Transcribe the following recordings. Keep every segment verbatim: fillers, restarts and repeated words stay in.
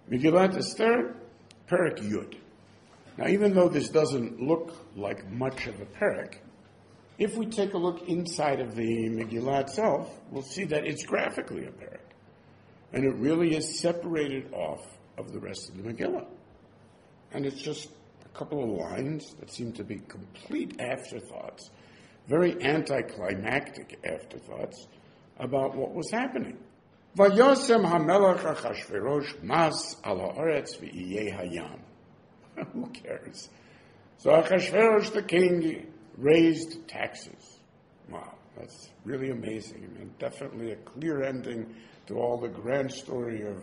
Megillat Esther, Perek Yud. Now, even though this doesn't look like much of a perek, if we take a look inside of the Megillah itself, we'll see that it's graphically a perek. And it really is separated off of the rest of the Megillah. And it's just a couple of lines that seem to be complete afterthoughts, very anticlimactic afterthoughts about what was happening. Vayosem hamelach Achashverosh mas al haaretz v'iyeh hayam. Who cares? So Achashverosh, the king, raised taxes. Wow, that's really amazing. I mean, definitely a clear ending to all the grand story of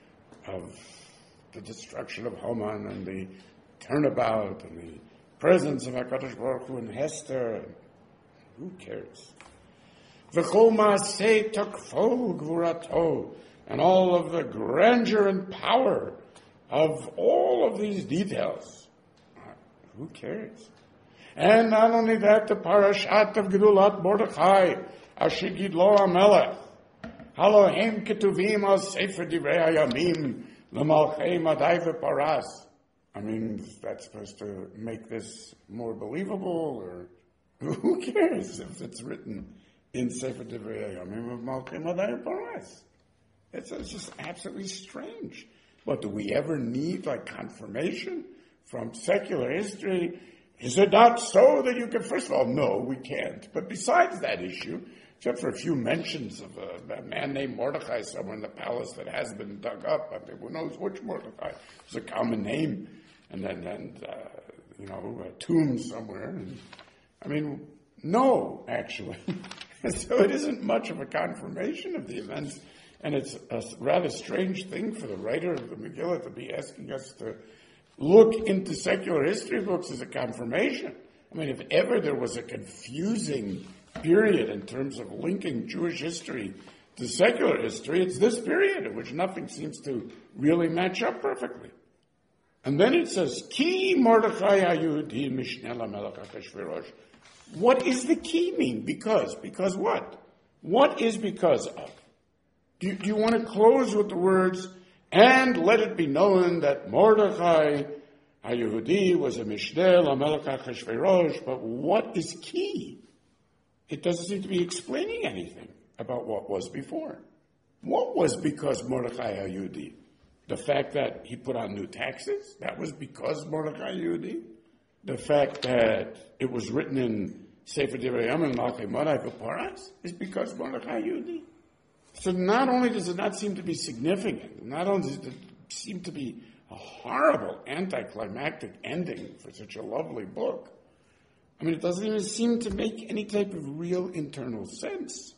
of the destruction of Haman and the turnabout and the presence of HaKadosh Baruch Hu and Hester. Who cares? V'chol ma'aseh takfo gvurato, and all of the grandeur and power of all of these details. Who cares? And not only that, the parashat of Gedulat Mordechai, Asher Gidlo HaMelech, Halohem Ketuvim Al Sefer Divrei HaYamim, L'malchei Madai V'Paras. I mean, that's supposed to make this more believable, or who cares if it's written in Sefer Divrei HaYamim of Malchei Madai V'Paras? It's, it's just absolutely strange. But do we ever need, like, confirmation from secular history? Is it not so that you can, first of all, no, we can't. But besides that issue, except for a few mentions of a, a man named Mordechai somewhere in the palace that has been dug up, I mean, who knows which Mordechai? It's a common name. And then, and, uh, you know, a tomb somewhere. And, I mean, no, actually. So it isn't much of a confirmation of the events. And it's a rather strange thing for the writer of the Megillah to be asking us to look into secular history books as a confirmation. I mean, if ever there was a confusing period in terms of linking Jewish history to secular history, it's this period in which nothing seems to really match up perfectly. And then it says, Ki Mordechai HaYehudi Mishneh LaMelech Achashverosh. What is the key mean? Because. Because what? What is because of? Do you, do you want to close with the words, and let it be known that Mordechai HaYehudi was a Mishneh LaMelech Achashverosh, but what is key? It doesn't seem to be explaining anything about what was before. What was because Mordechai HaYehudi? The fact that he put on new taxes, that was because Mordechai HaYehudi? The fact that it was written in Sefer Divrei HaYamim and Malchei Madai V'Paras is because Mordechai HaYehudi? So not only does it not seem to be significant, not only does it seem to be a horrible anticlimactic ending for such a lovely book, I mean, it doesn't even seem to make any type of real internal sense.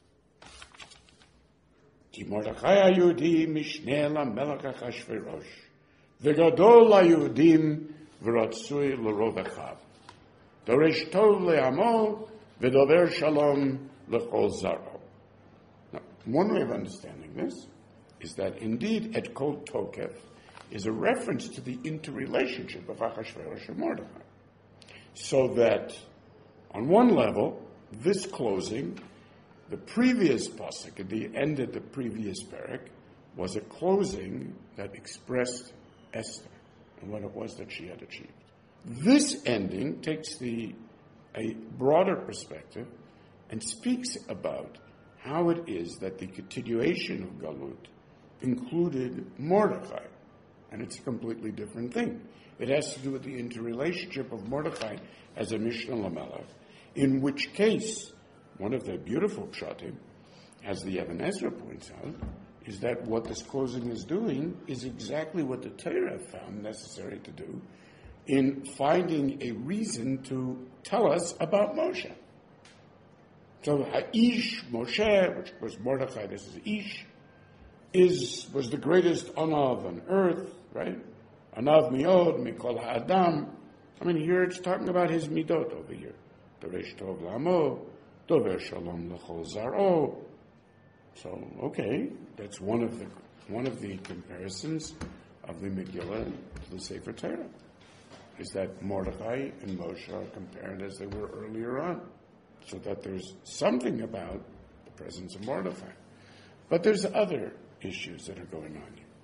Ki Mordechai HaYehudi Mishneh LaMelech Achashverosh V'gadol HaYehudim V'ratzui L'rov Echav Doresh Tov Le'amo V'dover Shalom L'chol Zaro. One way of understanding this is that indeed Et Kol Tokef is a reference to the interrelationship of Achashverosh and Mordechai. So that, on one level, this closing, the previous pasuk at the end of the previous perek, was a closing that expressed Esther and what it was that she had achieved. This ending takes the a broader perspective and speaks about how it is that the continuation of Galut included Mordechai. And it's a completely different thing. It has to do with the interrelationship of Mordechai as a Mishneh LaMelech, in which case, one of the beautiful pshatim, as the Even Ezra points out, is that what this closing is doing is exactly what the Torah found necessary to do in finding a reason to tell us about Moshe. So Ha'ish, Moshe, which was Mordechai, this is Ish, is, was the greatest Anav on earth, right? Anav miod, mikol ha'adam. I mean, here it's talking about his midot over here. Doresh tov lamo, dover shalom l'chol zaro. So, okay, that's one of the one of the comparisons of the Megillah to the Sefer Torah, is that Mordechai and Moshe are compared as they were earlier on, so that there's something about the presence of Mordechai. But there's other issues that are going on here.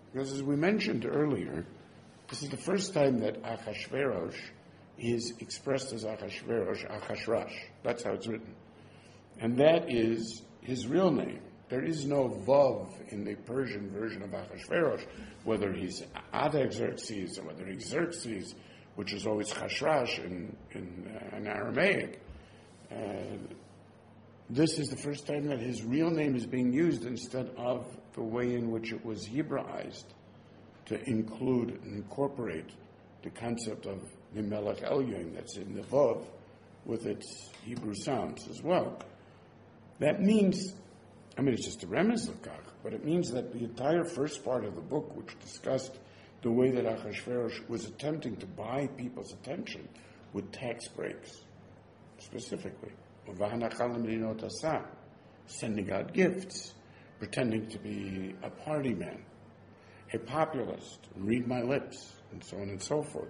Because as we mentioned earlier, this is the first time that Achashverosh is expressed as Achashverosh, Achashrash. That's how it's written. And that is his real name. There is no Vav in the Persian version of Achashverosh, whether he's Artaxerxes or whether he's Xerxes, which is always Chashrash in, in, uh, in Aramaic. Uh, this is the first time that his real name is being used instead of the way in which it was Hebraized to include and incorporate the concept of the Melech Elyon that's in the Vav with its Hebrew sounds as well. That means, I mean, it's just a remez of Kach, but it means that the entire first part of the book, which discussed the way that Achashverosh was attempting to buy people's attention with tax breaks, specifically, sending out gifts, pretending to be a party man, a populist, read my lips, and so on and so forth.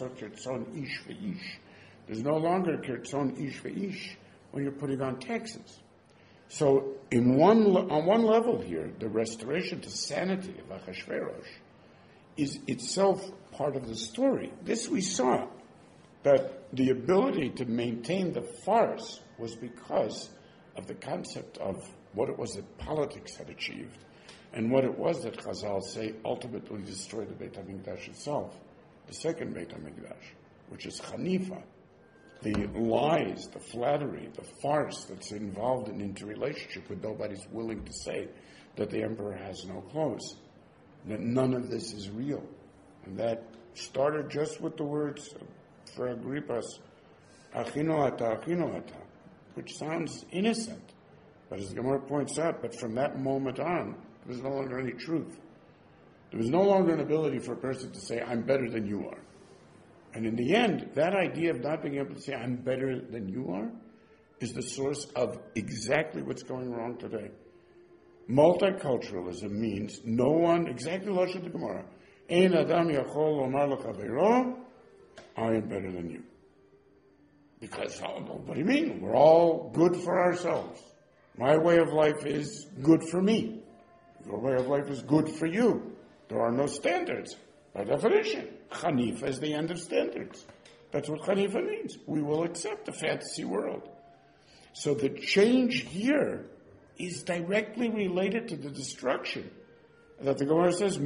There's no longer kirtzon ish ve'ish when you're putting on taxes. So, in one on one level here, the restoration to sanity of Achashverosh is itself part of the story. This we saw, that the ability to maintain the farce was because of the concept of what it was that politics had achieved, and what it was that Chazal say ultimately destroyed the Beit HaMikdash itself, the second Beit HaMikdash, which is Hanifa, the lies, the flattery, the farce that's involved in interrelationship with nobody's willing to say that the emperor has no clothes, that none of this is real. And that started just with the words for Agrippas, achino ata, achino ata, which sounds innocent. But as the Gemara points out, but from that moment on, there was no longer any truth. There was no longer an ability for a person to say, I'm better than you are. And in the end, that idea of not being able to say, I'm better than you are, is the source of exactly what's going wrong today. Multiculturalism means no one, exactly like the Gemara, Ein adam yachol lomar lechavero, I am better than you. Because, what do you mean? We're all good for ourselves. My way of life is good for me. Your way of life is good for you. There are no standards. By definition, Hanifa is the end of standards. That's what Hanifa means. We will accept the fantasy world. So the change here is directly related to the destruction. That the Gemara says,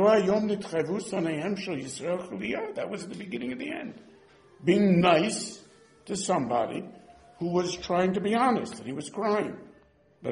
that was the beginning of the end. Being nice to somebody who was trying to be honest, and he was crying. And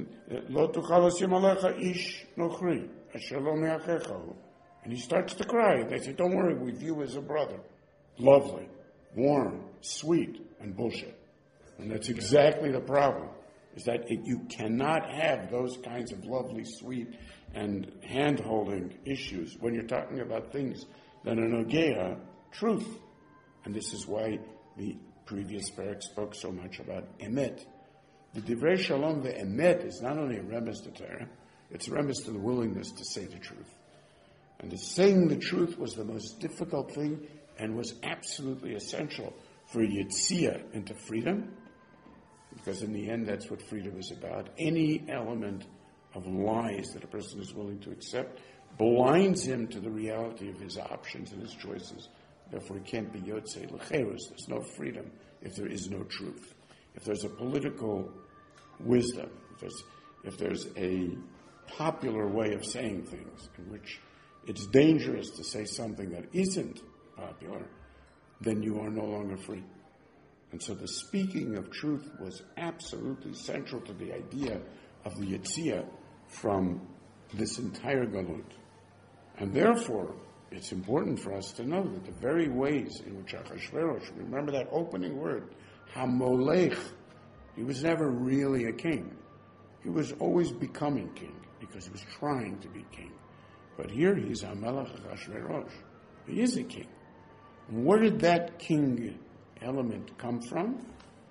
he starts to cry. They say, don't worry, we view you as a brother. Lovely, warm, sweet, and bullshit. And that's exactly the problem, is that it, you cannot have those kinds of lovely, sweet, and hand-holding issues when you're talking about things that are nogea, truth. And this is why the previous parak spoke so much about emet. The divrei shalom ve'emet is not only a remez to Torah, it's a remez to the willingness to say the truth. And the saying the truth was the most difficult thing and was absolutely essential for Yitzia into freedom, because in the end that's what freedom is about. Any element of lies that a person is willing to accept blinds him to the reality of his options and his choices. Therefore he can't be Yotzei L'cherus. There's no freedom if there is no truth. If there's a political wisdom, if there's, if there's a popular way of saying things in which it's dangerous to say something that isn't popular, then you are no longer free. And so the speaking of truth was absolutely central to the idea of the Yetzia from this entire Galut. And therefore, it's important for us to know that the very ways in which Achashverosh, remember that opening word, Hamolech, he was never really a king. He was always becoming king because he was trying to be king. But here he's Hamelech Achashverosh. He is a king. And where did that king element come from?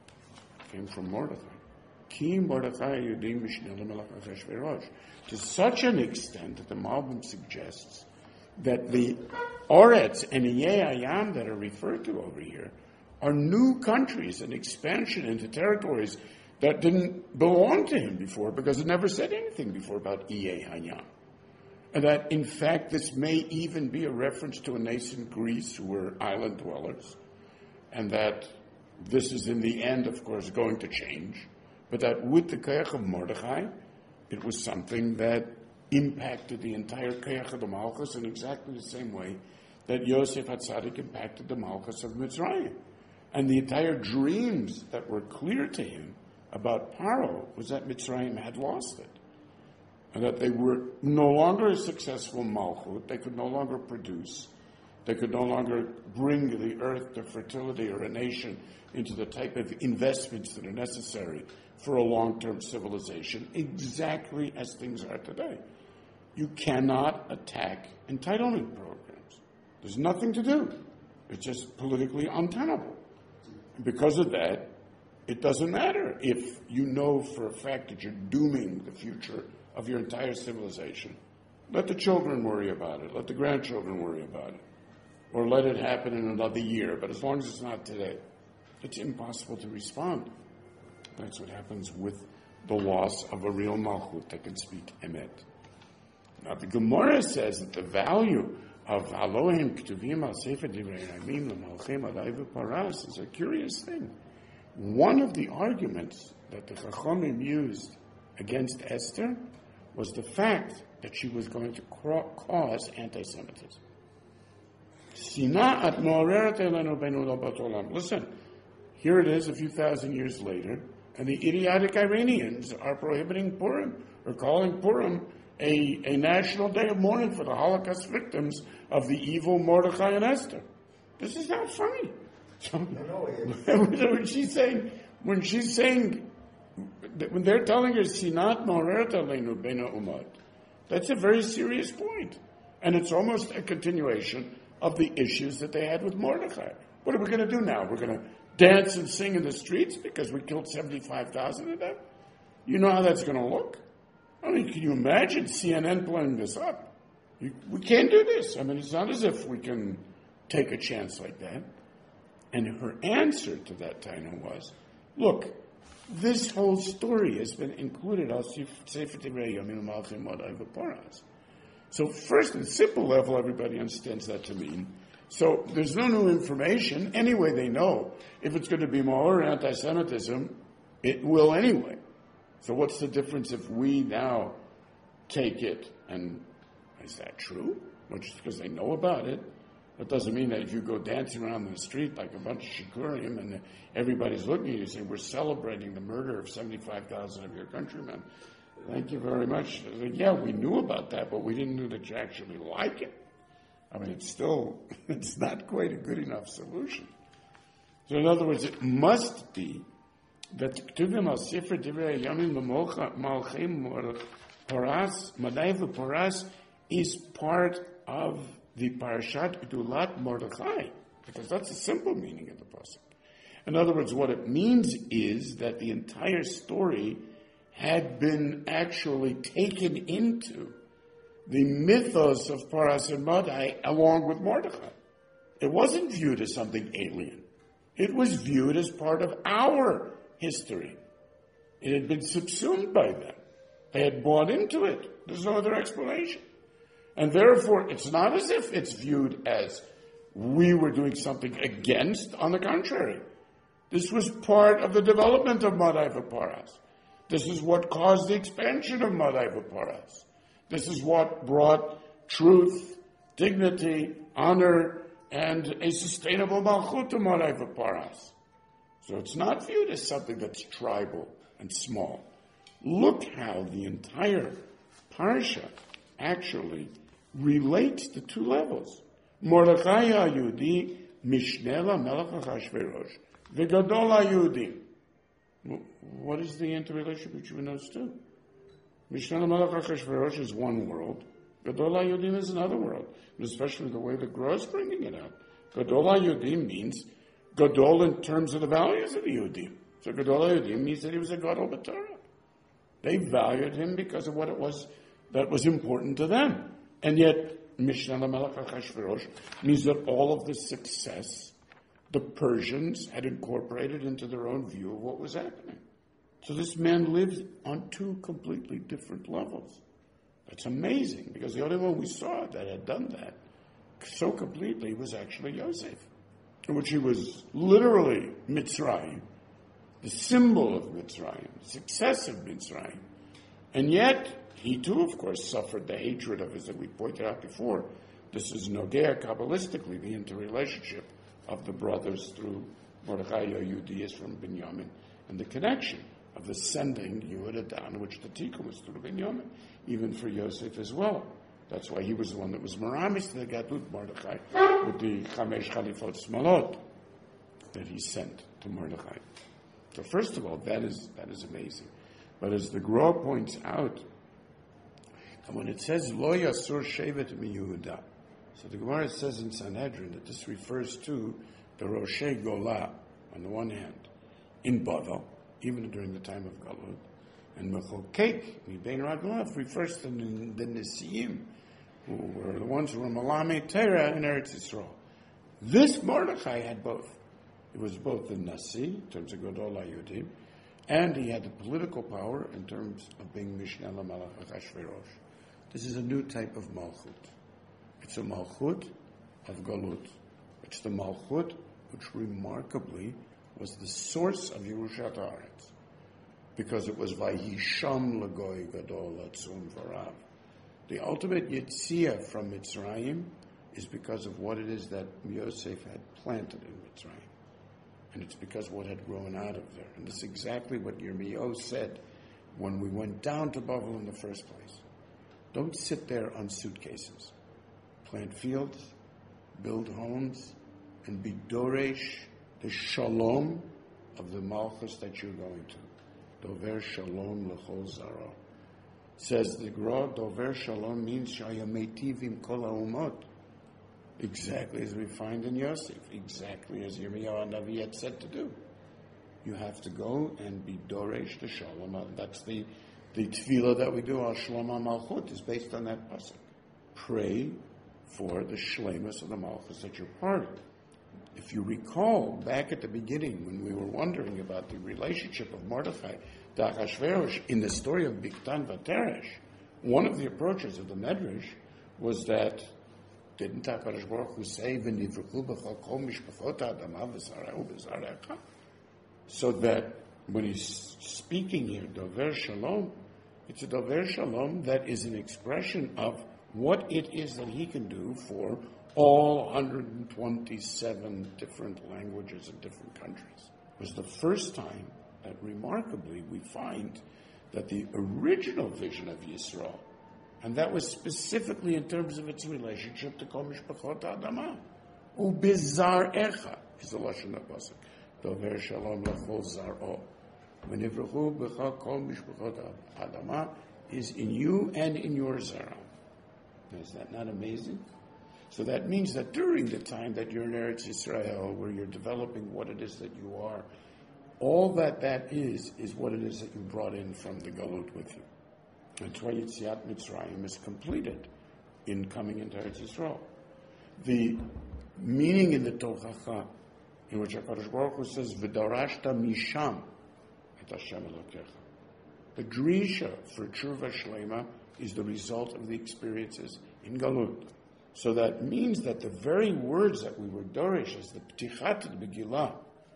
It came from Mordechai. Ki Mordechai Yudim Mishneh Melech Achashverosh. To such an extent that the Malbim suggests that the Oretz and Iyei Hayam that are referred to over here are new countries and expansion into territories that didn't belong to him before, because it never said anything before about Iyei Hayam. and that in fact this may even be a reference to a nascent Greece who were island dwellers, and that this is in the end, of course, going to change, but that with the Koyach of Mordechai, it was something that impacted the entire Koyach of the Malchus in exactly the same way that Yosef HaTzadik impacted the Malchus of Mitzrayim. And the entire dreams that were clear to him about Paro was that Mitzrayim had lost it, and that they were no longer a successful Malchut, they could no longer produce, they could no longer bring the earth to fertility or a nation into the type of investments that are necessary for a long-term civilization, exactly as things are today. You cannot attack entitlement programs. There's nothing to do. It's just politically untenable. Because of that, it doesn't matter if you know for a fact that you're dooming the future of your entire civilization. Let the children worry about it. Let the grandchildren worry about it. Or let it happen in another year. But as long as it's not today, it's impossible to respond. That's what happens with the loss of a real malchut that can speak emet. Now the Gemara says that the value of Alohem Ktuvim al Sefer Divrei Yamim L'Malchem Alay V'Paras is a curious thing. One of the arguments that the Chachamim used against Esther was the fact that she was going to cause anti-Semitism. Sina'at mo'oreret elenu beinu labat olam. Listen, here it is a few thousand years later, and the idiotic Iranians are prohibiting Purim, or calling Purim a, a national day of mourning for the Holocaust victims of the evil Mordechai and Esther. This is not funny. So, when she's saying, when she's saying, when they're telling her, Sinat mo'oreret elenu beinu umat, that's a very serious point. And it's almost a continuation of the issues that they had with Mordechai. What are we going to do now? We're going to dance and sing in the streets because we killed seventy-five thousand of them? You know how that's going to look? I mean, can you imagine C N N playing this up? You, we can't do this. I mean, it's not as if we can take a chance like that. And her answer to that Taina was, look, this whole story has been included on Sefer Divrei Yamim Malchim Alay V'Paras. So first, at a simple level, everybody understands that to mean. So there's no new information. Anyway, they know if it's going to be more anti-Semitism, it will anyway. So what's the difference if we now take it? And is that true? Well, just because they know about it, that doesn't mean that if you go dancing around in the street like a bunch of shikurim and everybody's looking at you saying, we're celebrating the murder of seventy-five thousand of your countrymen. Thank you very much. Like, yeah, we knew about that, but we didn't know that you actually like it. I mean, it's still, it's not quite a good enough solution. So in other words, it must be that Ktuvim al Sefer Divrei Yamim Malchim Paras, Madai V'Paras, is part of the Parashat Gdulat Mordechai, because that's the simple meaning of the pasuk. In other words, what it means is that the entire story had been actually taken into the mythos of Paras and Madai along with Mordechai. It wasn't viewed as something alien. It was viewed as part of our history. It had been subsumed by them. They had bought into it. There's no other explanation. And therefore, it's not as if it's viewed as we were doing something against. On the contrary, this was part of the development of Madai V'Paras. This is what caused the expansion of Madai V'Paras. This is what brought truth, dignity, honor, and a sustainable malchut to Madai V'Paras. So it's not viewed as something that's tribal and small. Look how the entire parsha actually relates to two levels. Mordechai HaYehudi, Mishneh Melech Achashverosh, V'Gadol HaYehudim. What is the interrelationship between those two? Mishneh Melech Achashverosh is one world. Gadol HaYehudim is another world. And especially the way the Gra is bringing it out. Gadol HaYehudim means Gadol in terms of the values of the Yehudim. So Gadol HaYehudim means that he was a Gadol B'Torah. They valued him because of what it was that was important to them. And yet, Mishneh Melech Achashverosh means that all of the success the Persians had incorporated into their own view of what was happening. So this man lived on two completely different levels. That's amazing, because the only one we saw that had done that so completely was actually Yosef, in which he was literally Mitzrayim, the symbol of Mitzrayim, the success of Mitzrayim. And yet, he too, of course, suffered the hatred of his, that we pointed out before. This is Nogea, Kabbalistically, the interrelationship of the brothers through Mordechai Yehudias from Binyamin, and the connection of the sending Yehuda down, which the Tikkun was through Binyamin, even for Yosef as well. That's why he was the one that was Maramis to the Gadlut Mordechai with the Chamesh Chalifot Smalot that he sent to Mordechai. So first of all, that is that is amazing. But as the Gra points out, when it says Lo Yasur Shevet Mi Yehuda, so the Gemara says in Sanhedrin that this refers to the Roshei Golah on the one hand in Bavel, even during the time of Galut, and Mechokek Mibein Raglav refers to the Nesiim, who were the ones who were Malame Torah in Eretz Yisrael. This Mordechai had both. He was both the Nasi, in terms of Gadol HaYudim, and he had the political power in terms of being Mishneh LaMelech Achashverosh. This is a new type of Malchut. It's a Malchut of Galut. It's the Malchut which remarkably was the source of Yerushat Haaretz, because it was Vayisham Lagoy Gadol Atzum Varav. The ultimate Yitzia from Mitzrayim is because of what it is that Yosef had planted in Mitzrayim. And it's because what had grown out of there. And this is exactly what Yirmiyahu said when we went down to Bavel in the first place. Don't sit there on suitcases. Plant fields, build homes, and be Doresh, the Shalom of the Malchus that you're going to. Dover Shalom L'chol Zara. Says the Gra, Dover Shalom means Shayametivim Kol HaUmot. Exactly as we find in Yosef, exactly as Yirmiyahu Navi had said to do. You have to go and be Doresh the Shalom. That's the, the tefillah that we do, Al Shalom HaMalchut, is based on that pasuk. Pray for the shlemus of the Malchus that you're part of. If you recall, back at the beginning, when we were wondering about the relationship of Mordechai to Achashverosh in the story of Biktan Vateresh, one of the approaches of the Medrash was that didn't HaKadosh Baruch Hu say, "V'nivruchu b'chol kol mishpachot ha'adama v'zareu b'zarecha"? So that when he's speaking here, Dover Shalom, it's a Dover Shalom that is an expression of what it is that he can do for all one hundred twenty-seven different languages in different countries. It was the first time that, remarkably, we find that the original vision of Yisrael, and that was specifically in terms of its relationship to Kol Mishpachot Ha'adama, Ubizar Echa is the Lashon HaPasuk. Dover Shalom L'chol Zar'o. V'nivruchu b'cha Kol Mishpachot Ha'adama is in you and in your Zara. Is that not amazing? So that means that during the time that you're in Eretz Yisrael, where you're developing what it is that you are, all that that is, is what it is that you brought in from the Galut with you. That's why Yetziat Mitzrayim is completed in coming into Eretz Yisrael. The meaning in the Tochacha, in which HaKadosh Baruch Hu says, V'darashta misham et Hashem Elokecha. The Drisha for Tshuva Shlema is the result of the experiences in Galut. So that means that the very words that we were Dorish as the Ptichat Begillah,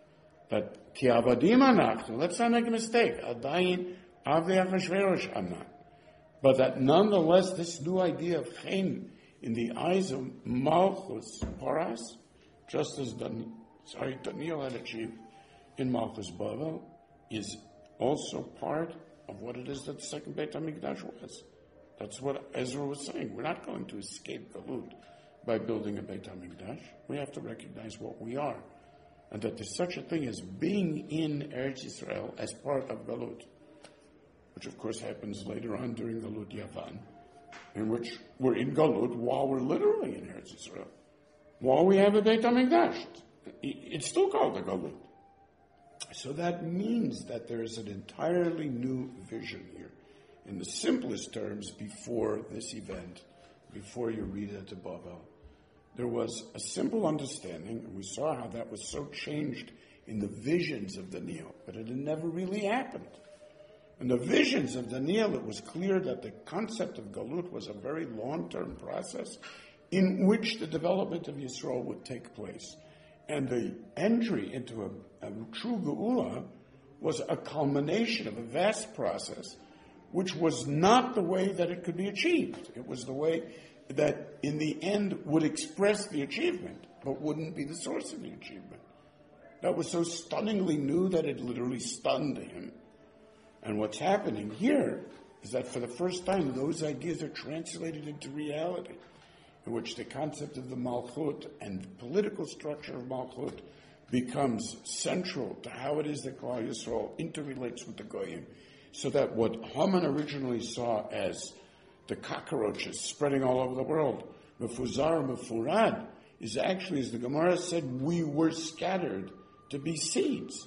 that Ki Avadim Anachnu, let's not make a mistake, Adayin Avei Achashverosh Anan. But that nonetheless, this new idea of Chen in the eyes of Malchus Paras, just as Dan, sorry, Daniel had achieved in Malchus Bavel, is also part of what it is that the second Beit HaMikdash was. That's what Ezra was saying. We're not going to escape Galut by building a Beit HaMikdash. We have to recognize what we are. And that there's such a thing as being in Eretz Yisrael as part of Galut, which of course happens later on during Galut Yavan, in which we're in Galut while we're literally in Eretz Yisrael. While we have a Beit HaMikdash. It's still called a Galut. So that means that there is an entirely new vision here. In the simplest terms, before this event, before Yerida to Bavel, there was a simple understanding, and we saw how that was so changed in the visions of the Neo, but it had never really happened. In the visions of Daniel, it was clear that the concept of Galut was a very long-term process in which the development of Yisrael would take place. And the entry into a, a true Geula was a culmination of a vast process, which was not the way that it could be achieved. It was the way that, in the end, would express the achievement, but wouldn't be the source of the achievement. That was so stunningly new that it literally stunned him. And what's happening here is that for the first time, those ideas are translated into reality, in which the concept of the Malchut and the political structure of Malchut becomes central to how it is that Klal Yisrael interrelates with the Goyim, so that what Haman originally saw as the cockroaches spreading all over the world, Mefuzar, Mefurad, is actually, as the Gemara said, we were scattered to be seeds.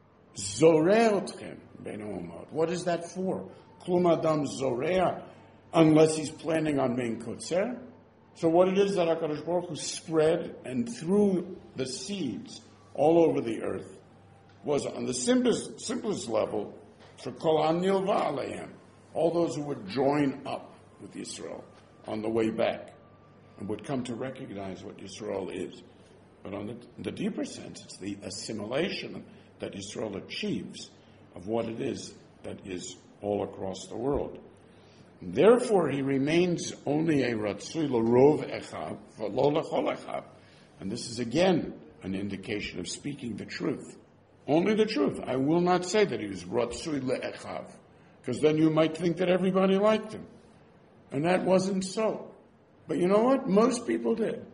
Zoreotchem, Ben Omar. What is that for? Klum Adam Zorea, unless he's planning on being Kotzer. So what it is that HaKadosh Baruch Hu spread and threw the seeds all over the earth was on the simplest, simplest level for Kol HaNilva Aleim, all those who would join up with Yisrael on the way back and would come to recognize what Yisrael is. But on the, the deeper sense, it's the assimilation that Yisrael achieves of what it is that is all across the world. And therefore, he remains only a Ratzui L'Rov Echav, V'lo L'chol Echav. And this is again an indication of speaking the truth. Only the truth. I will not say that he was Ratzui L'Echav, because then you might think that everybody liked him. And that wasn't so. But you know what? Most people did.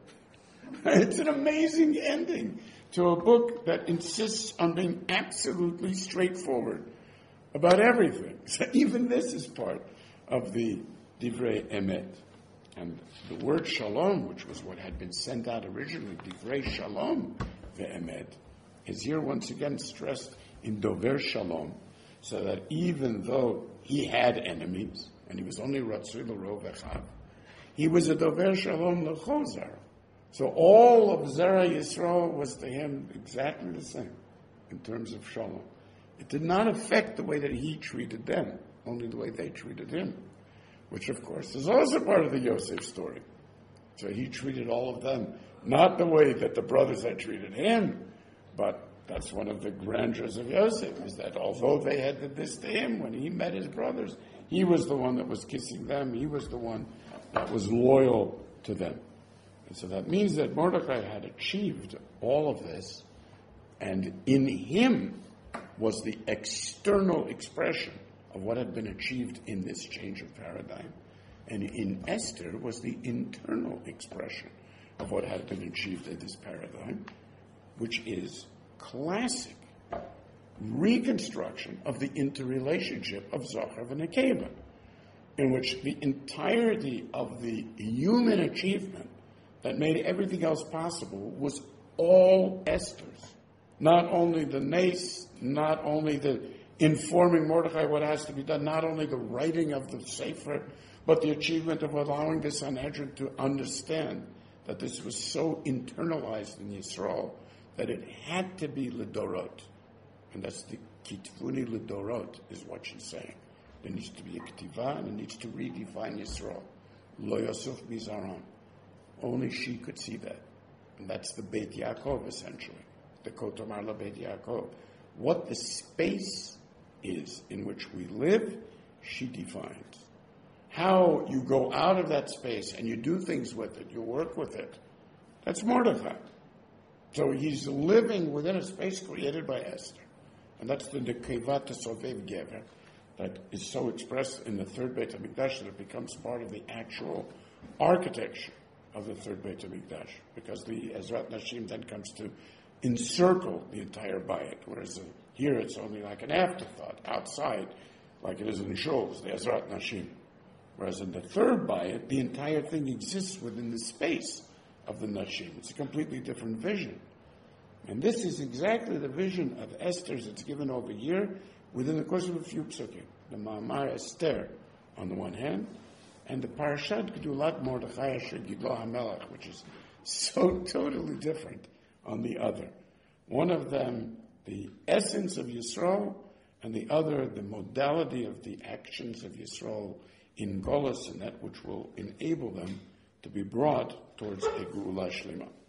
It's an amazing ending to a book that insists on being absolutely straightforward about everything. So even this is part of the Divrei Emet. And the word Shalom, which was what had been sent out originally, Divrei Shalom ve'emet, is here once again stressed in Dover Shalom, so that even though he had enemies, and he was only Ratzui L'Rov Echav, he was a Dover Shalom L'chol Zara. So all of Zera Yisrael was to him exactly the same in terms of Shalom. It did not affect the way that he treated them, only the way they treated him, which of course is also part of the Yosef story. So he treated all of them not the way that the brothers had treated him, but that's one of the grandeurs of Yosef, is that although they had did this to him, when he met his brothers, he was the one that was kissing them, he was the one that was loyal to them. And so that means that Mordechai had achieved all of this, and in him was the external expression of what had been achieved in this change of paradigm. And in Esther was the internal expression of what had been achieved in this paradigm, which is classic reconstruction of the interrelationship of Zachar and Nekeva, in which the entirety of the human achievement that made everything else possible was all Esther's. Not only the nace, not only the informing Mordechai what has to be done, not only the writing of the Sefer, but the achievement of allowing the Sanhedrin to understand that this was so internalized in Yisrael that it had to be Lidorot. And that's the Kitvuni Lidorot, is what she's saying. There needs to be a Ketiva, and it needs to redefine Yisrael. Lo Yosef Bizaron. Only she could see that. And that's the Beit Yaakov, essentially. The Kotomar La Beit Yaakov. What the space is in which we live, she defines. How you go out of that space and you do things with it, you work with it, that's Mordechai. So he's living within a space created by Esther. And that's the Nekevat Sovev Gever that is so expressed in the third Beit HaMikdash that it becomes part of the actual architecture of the third Beit HaMikdash, because the Ezrat Nashim then comes to encircle the entire Bayit, whereas uh, here it's only like an afterthought, outside, like it is in the Shuls, the Ezrat Nashim. Whereas in the third Bayit, the entire thing exists within the space of the Nashim. It's a completely different vision. And this is exactly the vision of Esther's that's given over here within the course of a few psukim. The Ma'amar Esther on the one hand, and the Parashat Gedulat Mordechai Asher Gidlo HaMelech, which is so totally different on the other. One of them, the essence of Yisrael, and the other, the modality of the actions of Yisrael in Golus, and that which will enable them to be brought towards a Geula Shlema.